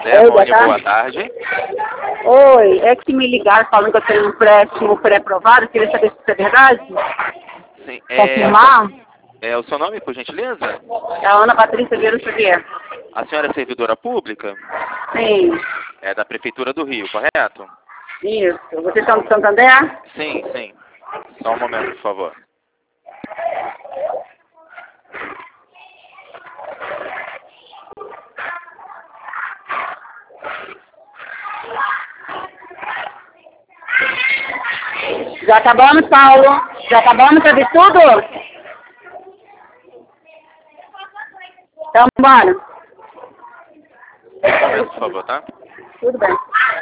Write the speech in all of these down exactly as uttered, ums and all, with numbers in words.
Oi, boa tarde. Boa tarde. Oi, é que me ligaram falando que eu tenho um empréstimo pré-aprovado, queria saber se isso é verdade. Sim, é, Confirmar? é o seu nome, por gentileza? É a Ana Patrícia Vieira Xavier. A senhora é servidora pública? Sim. É da Prefeitura do Rio, correto? Isso. Vocês são de Santander? Sim, sim. Só um momento, por favor. Já acabamos, Paulo? Já acabamos pra ver tudo? Então, bora. Um momento, por favor, tá? Tudo bem.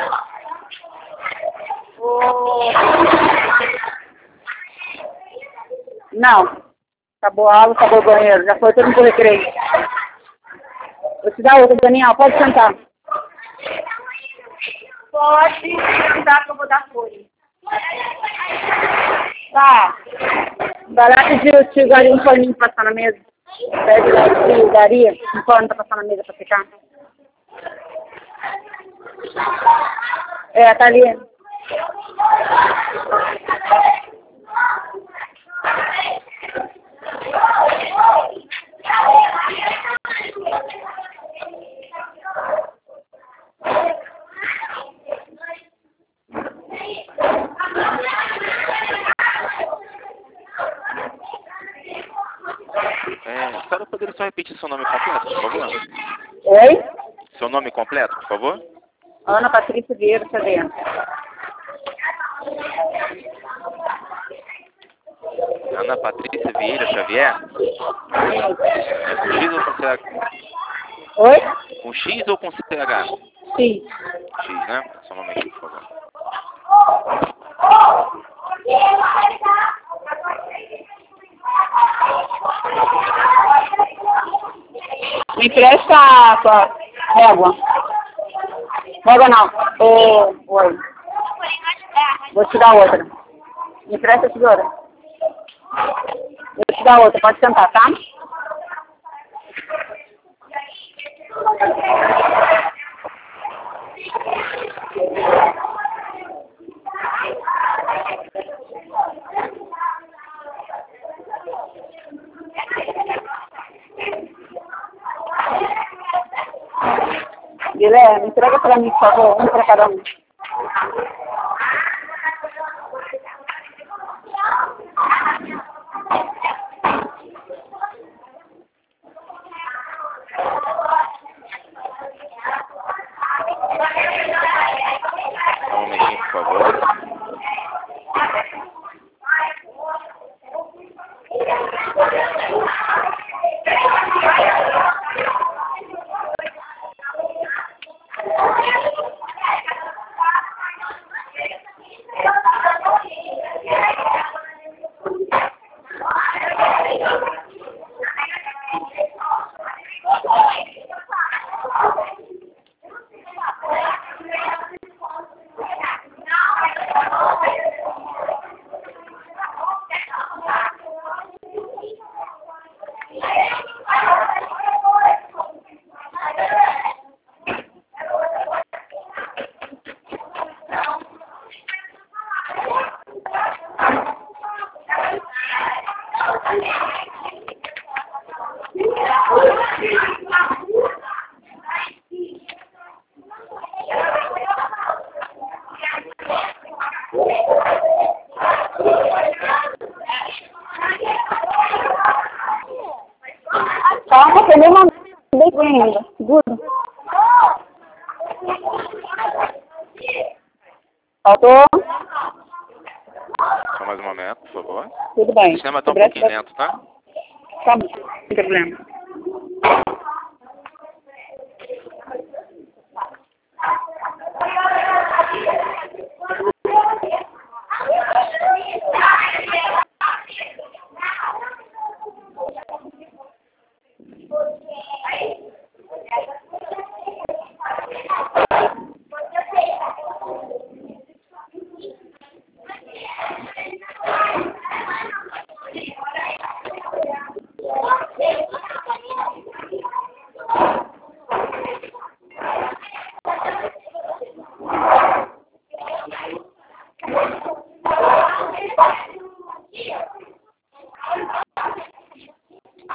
Não. Acabou a aula, acabou o banheiro. Já foi todo mundo pro recreio. Vou te dar outra, Daniel. Pode sentar. Pode sentar que eu vou dar folha. Tá. Vai lá pedir o tio Gari um paninho pra passar na mesa. Pede lá o tio Gari um pano pra passar na mesa pra ficar. É, tá ali. É, a senhora poderia só repetir seu nome completo, por favor? Oi? Seu nome completo, por favor? Ana Patrícia Vieira Xavier. Ana Patrícia Vieira Xavier? É com X ou com C H? Oi? Com X ou com C H? Sim. X, né? Só um momento, por favor. Me empresta a sua régua. Régua não. Ô, oi. Vou te dar outra. Me empresta a tesoura. Vou te dar outra. Pode sentar, tá? Guilherme, entrega pra mim, por favor. Um pra cada um. Só um momentinho, por favor. Calma, que eu nem mandei ainda. Segura. Faltou? Só mais um momento, por favor. Tudo bem. O sistema tá um pouquinho lento, tá? Tá bom, não tem problema.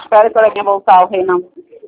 Espera o coleguinha voltar, o Renan.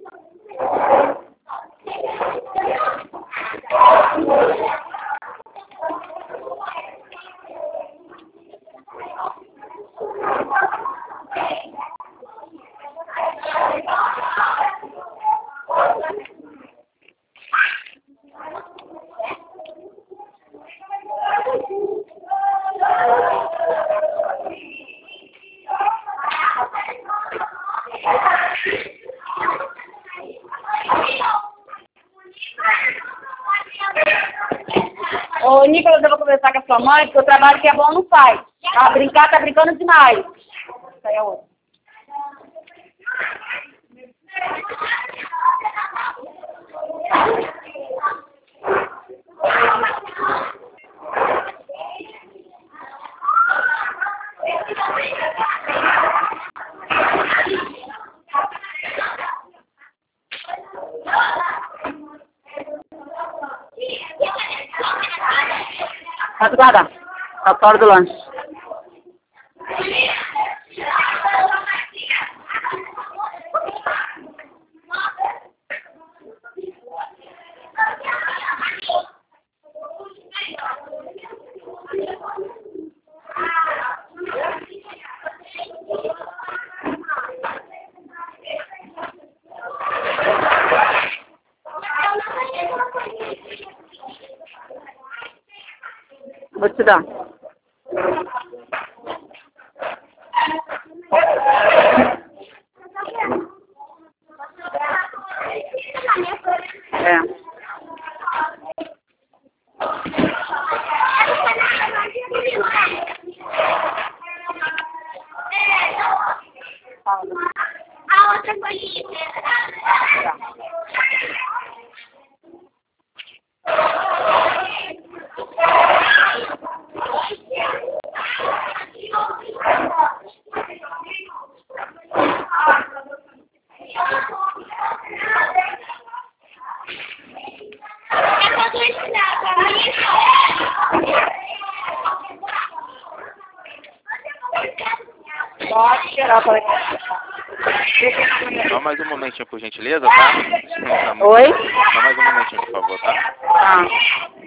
Ô, Nicolas, eu vou conversar com a sua mãe, porque o trabalho que é bom não faz. Tá brincar, tá brincando demais. Isso aí é outro. Pode guardar. Tá fora do lanche. Vou te dar. É. A outra bolinha. Pode tirar, colega. Só mais um momentinho, por gentileza, tá? Tá muito- Oi? Só mais um momentinho, por favor, tá? Tá.